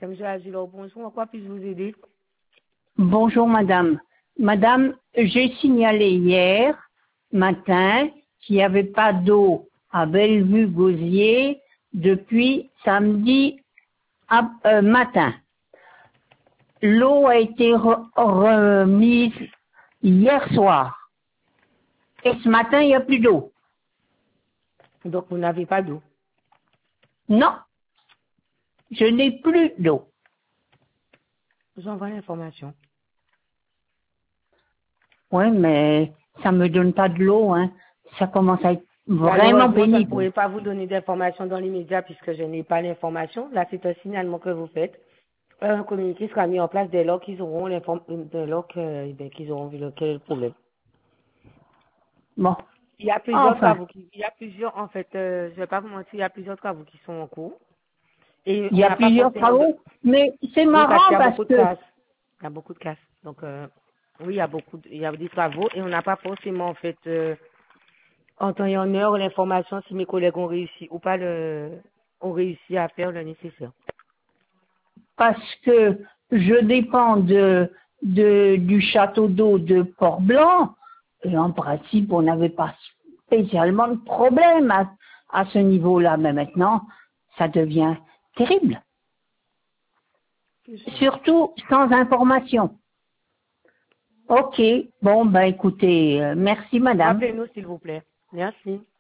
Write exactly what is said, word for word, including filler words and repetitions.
Madame Joasie, bonjour. En quoi puis-je vous aider? Bonjour madame. Madame, j'ai signalé hier matin qu'il n'y avait pas d'eau à Bellevue-Gosier depuis samedi à- euh, matin. L'eau a été re- remise hier soir. Et ce matin, il n'y a plus d'eau. Donc, vous n'avez pas d'eau. Non, je n'ai plus d'eau. J'envoie l'information. Oui, mais ça me donne pas de l'eau, hein. Ça commence à être vraiment Malheureusement, je ne pénible. pourrai pas vous donner d'informations dans l'immédiat puisque je n'ai pas l'information. Là, c'est un signalement que vous faites. Un communiqué sera mis en place dès lors qu'ils auront l'inform- dès lors que, eh bien, qu'ils auront vu le, quel est le problème. Bon, Il y a plusieurs enfin, travaux qui, il y a plusieurs, en fait, euh, je vais pas vous mentir, il y a plusieurs travaux qui sont en cours. Et il on y a n'a pas plusieurs forcément de, travaux, mais c'est oui, parce qu'il marrant y a parce beaucoup de que casses. Il y a beaucoup de casses. Donc, euh, oui, il y a beaucoup, de- il y a des travaux et on n'a pas forcément, en fait, euh, en temps et en heure, l'information si mes collègues ont réussi ou pas le, ont réussi à faire le nécessaire. parce que je dépends de, de du château d'eau de Port-Blanc, et en principe, on n'avait pas spécialement de problème à, à ce niveau-là, mais maintenant, ça devient terrible. Surtout sans information. Ok, bon, ben écoutez, euh, merci madame. Rappelez-nous, s'il vous plaît. Merci.